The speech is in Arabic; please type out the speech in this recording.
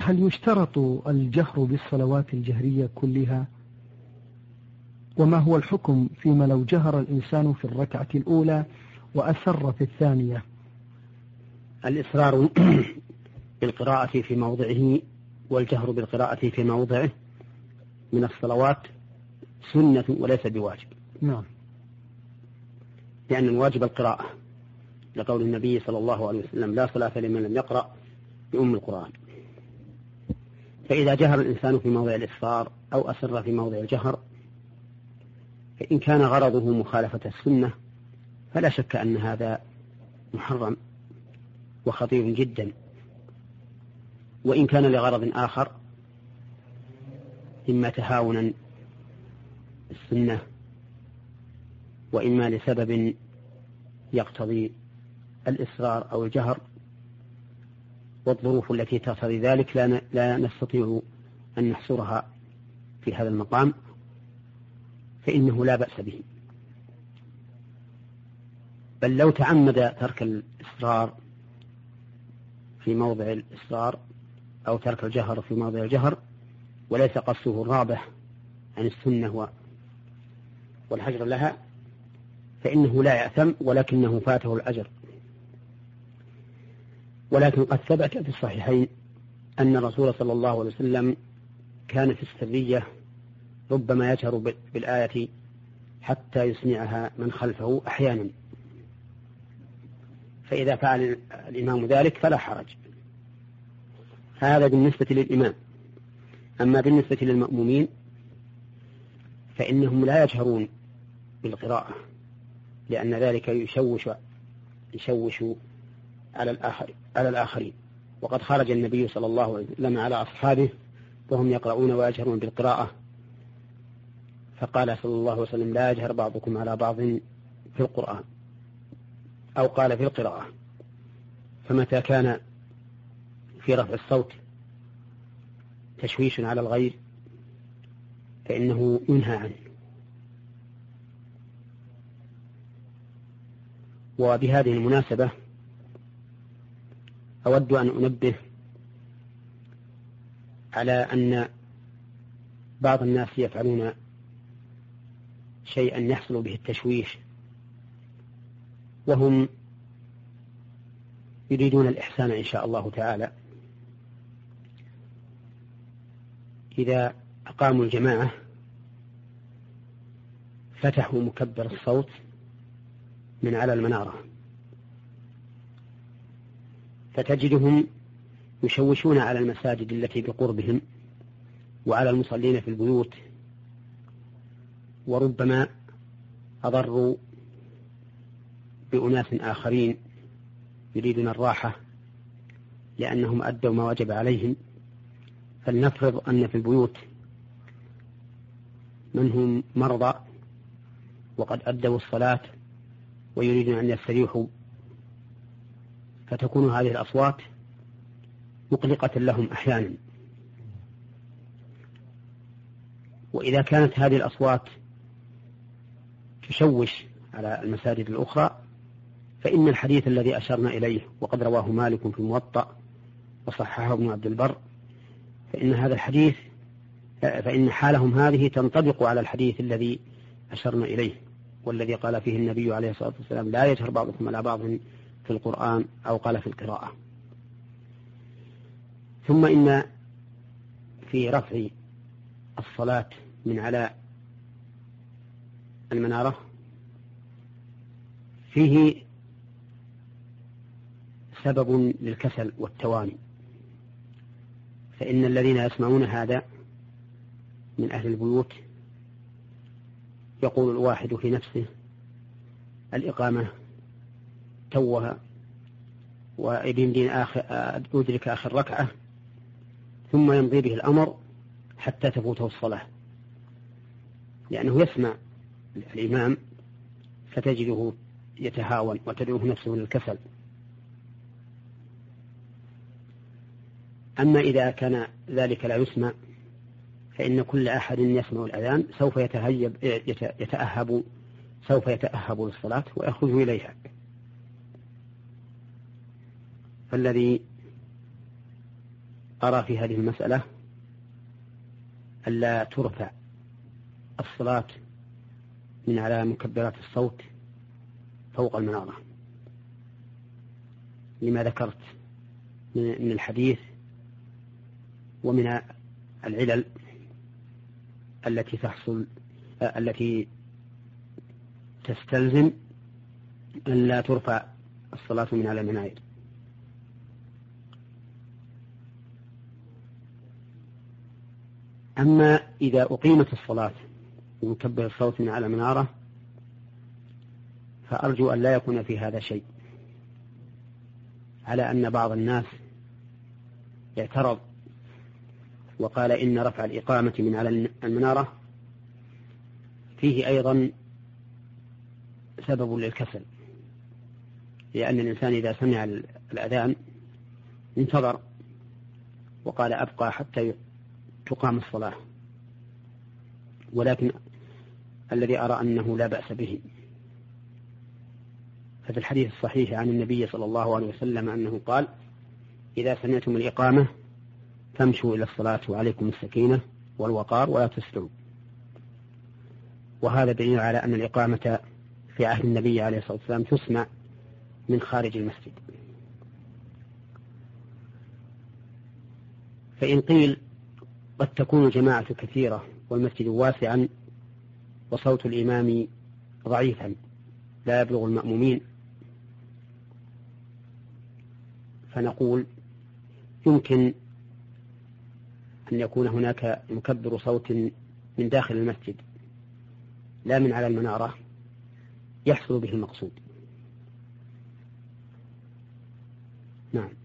هل يشترط الجهر بالصلوات الجهرية كلها؟ وما هو الحكم فيما لو جهر الإنسان في الركعة الأولى وأسر في الثانية؟ الإصرار بالقراءة في موضعه والجهر بالقراءة في موضعه من الصلوات سنة وليس بواجب. نعم. لأن الواجب القراءة، لقول النبي صلى الله عليه وسلم: لا صلاة لمن لم يقرأ بأم القرآن. فإذا جهر الإنسان في موضع الإصرار أو أسر في موضع الجهر، فإن كان غرضه مخالفة السنة فلا شك أن هذا محرم وخطير جدا. وإن كان لغرض آخر، إما تهاونا السنة وإما لسبب يقتضي الإصرار أو الجهر، والظروف التي تقتضي ذلك لا نستطيع أن نحصرها في هذا المقام، فإنه لا بأس به. بل لو تعمد ترك الإصرار في موضع الإصرار أو ترك الجهر في موضع الجهر وليس قصده الرابح عن السنة والحجر لها، فإنه لا يأثم ولكنه فاته الأجر. ولكن قد ثبت في الصحيحين أن الرسول صلى الله عليه وسلم كان في السرية ربما يجهر بالآية حتى يسمعها من خلفه أحيانا، فإذا فعل الإمام ذلك فلا حرج. هذا بالنسبة للإمام. أما بالنسبة للمأمومين فإنهم لا يجهرون بالقراءة، لأن ذلك يشوش على الآخرين. وقد خرج النبي صلى الله عليه وسلم على أصحابه وهم يقرؤون ويجهرون بالقراءة، فقال صلى الله عليه وسلم: لا يجهر بعضكم على بعض في القرآن، أو قال في القراءة. فمتى كان في رفع الصوت تشويش على الغير فإنه ينهى عنه. وبهذه المناسبة أود أن أنبه على أن بعض الناس يفعلون شيئا يحصل به التشويش، وهم يريدون الإحسان إن شاء الله تعالى. إذا أقاموا الجماعة فتحوا مكبر الصوت من على المنارة، فتجدهم يشوشون على المساجد التي بقربهم وعلى المصلين في البيوت، وربما أضروا بأناس آخرين يريدون الراحة لأنهم أدوا ما وجب عليهم. فلنفرض أن في البيوت من هم مرضى وقد أدوا الصلاة ويريدون أن يستريحوا، فتكون هذه الأصوات مقلقة لهم أحيانا. وإذا كانت هذه الأصوات تشوش على المساجد الأخرى فإن الحديث الذي أشرنا إليه وقد رواه مالك في الموطأ وصححه ابن عبد البر، فإن هذا الحديث فإن حالهم هذه تنطبق على الحديث الذي أشرنا إليه، والذي قال فيه النبي عليه الصلاة والسلام: لا يجهر بعضكم على بعض في القرآن، أو قال في القراءة. ثم إن في رفع الصلاة من على المنارة فيه سبب للكسل والتواني، فإن الذين يسمعون هذا من أهل البيوت يقول الواحد في نفسه: الإقامة توها ويبين أدرك آخر ركعة، ثم يمضي به الأمر حتى تفوته الصلاة، لأنه يسمع الإمام فتجده يتهاون وتدعوه نفسه للكسل. أما إذا كان ذلك لا يسمع فإن كل أحد يسمع الأذان سوف يتأهب للصلاة ويخرج إليها. فالذي أرى في هذه المسألة ألا ترفع الصلاة من على مكبرات الصوت فوق المنارة، لما ذكرت من الحديث ومن العلل التي تستلزم أن لا ترفع الصلاة من على المناير. أما إذا أقيمت الصلاة بمكبر الصوت من على منارة فأرجو أن لا يكون في هذا شيء، على أن بعض الناس اعترض وقال إن رفع الإقامة من على المنارة فيه أيضا سبب للكسل، لأن الإنسان إذا سمع الأذان انتظر وقال أبقى حتى تقام الصلاة، ولكن الذي أرى أنه لا بأس به. ففي الحديث الصحيح عن النبي صلى الله عليه وسلم أنه قال: إذا سمعتم الإقامة فامشوا إلى الصلاة وعليكم السكينة والوقار ولا تسرعوا. وهذا دليل على أن الإقامة في عهد النبي عليه الصلاة والسلام تسمع من خارج المسجد. فإن قيل قد تكون جماعة كثيرة والمسجد واسعا وصوت الإمام ضعيفا لا يبلغ المأمومين، فنقول يمكن أن يكون هناك مكبر صوت من داخل المسجد لا من على المنارة يحصل به المقصود. نعم.